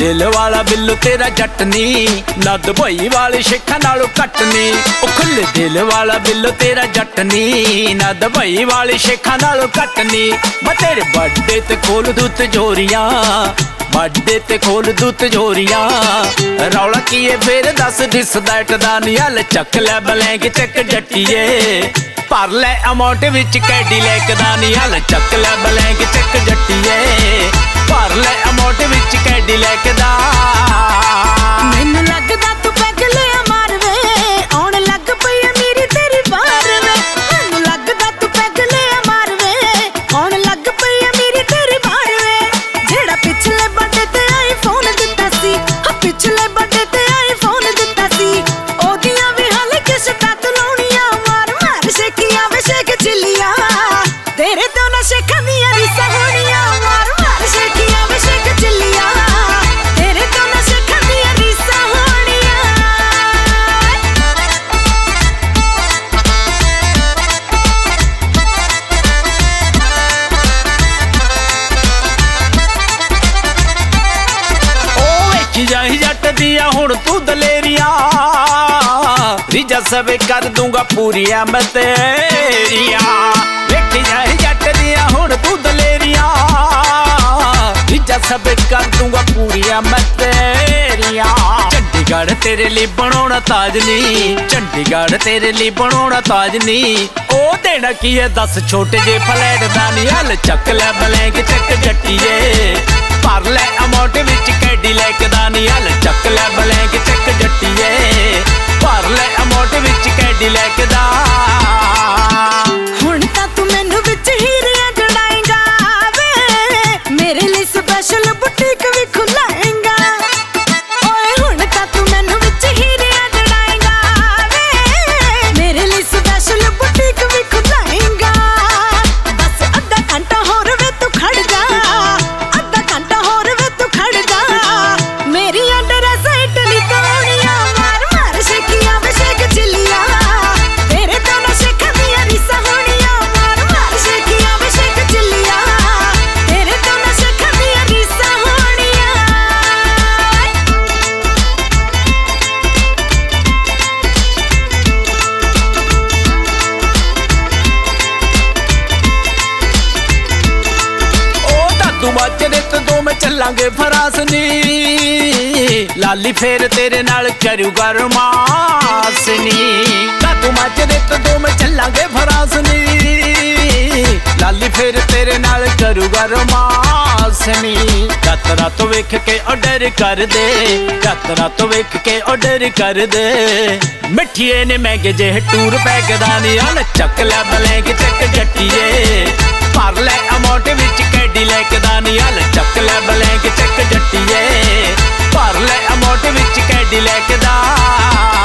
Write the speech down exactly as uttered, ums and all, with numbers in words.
दिल वाला बिल्लू तेरा जट नी, ना दुबई वाले शेखा नालों घट नी। ओ खुले दिल वाला बिल्लू तेरा जट नी, ना दुबई वाले शेखा नालों घट नी। मैं तेरे बर्थडे ते खोल दूं तिजोरियां, बर्थडे ते खोल दूं तिजोरियां। रौला की है फिर दस दिस दैट दा नी, हल चक लै बलैंक चक जट्टिए, भर लै अमाउंट विच कैडीलैक दा नी, हल चक लै बलैंक चक जट्टिए, भर लै अमाउंट विच कैडीलैक दा। मैनू लगदा तू पैग लिया मार वे, आउण लग पई है मेरी तेरी बार वे। मैनू लगदा तू पैग लिया मार वे, आउण लग पई है मेरी तेरी बार वे। जेड़ा पिछले बर्थडे ते आईफोन दित्ता सी, हा पिछले बर्थडे ते आईफोन दित्ता सी, ओदियां वी हाले किस्तां तू लाउणियां। मार मार शेकिया वे शेक चिल्लिया, तेरे तो ना शेखां दियां रीसां होणियां। मार मार शेकिया वे शेक चिल्लिया, तेरे तो ना शेखां दियां रीसां होणियां। जाही जट दिया हुण तू दलेरिया, रिजा सबे कर दूंगा पूरिया मैं तेरिया। वेखी जाही जट दिया हुण तू दलेरिया, रिजा सबे कर दूंगा पूरिया मैं तेरिया। चंडीगढ़ तेरे लिए बनाना ताज नी, चंडीगढ़ तेरे लिए बनाना ताज नी। ओ देना की है दस छोटे जे फ्लैट दा नी, हल चक लै बलैंक चक जट्टिए, भर लै अमाउंट विच कैडीलैक दा नी, हल चक लै बलैंक चक जट्टिए, भर लै अमाउंट विच कैडीलैक दा। हुण तां तू मैनू विच हीरियां जड़ाएगा वे, मेरे लिए स्पैशल बुटीक भी खुलाएगा। ओए हुण तां तू मैनू विच हीरियां जड़ाएगा वे, मेरे लिए स्पैशल बुटीक भी खुलाएगा। बस अद्धा घंटा होर वे तू खड़ जा, अद्धा घंटा होर वे तू खड़ जा, मेरी ड्रेस इटली तो आउणियां। मार मार शेकिया वे शेक चिल्लिया, तेरे तो ना शेखां दियां रीसां होणियां। मार मार शेकिया वे शेक चिल्लिया, तेरे तो ना शेखां दियां रीसां होणियां। तू माचरे तो दो में चलांगे फरास नी, लाली फेर तेरे नाल करूगा रोमांस नी। तू माचरे तो दो में चलांगे फरास नी, लाली फेर तेरे नाल करूगा रोमांस नी। यात्रा तो वेख के ऑर्डर कर दे, यात्रा तो वेख के ऑर्डर कर दे, मिठिए ने महंगे जे टूर पैक दा नी, हल चक लै बलैंक चक जट्टिए, भर लै अमाउंट विच कैडीलैक दा नी, हल चक लै बलैंक चक जट्टिए, भर लै अमाउंट विच कैडीलैक दा।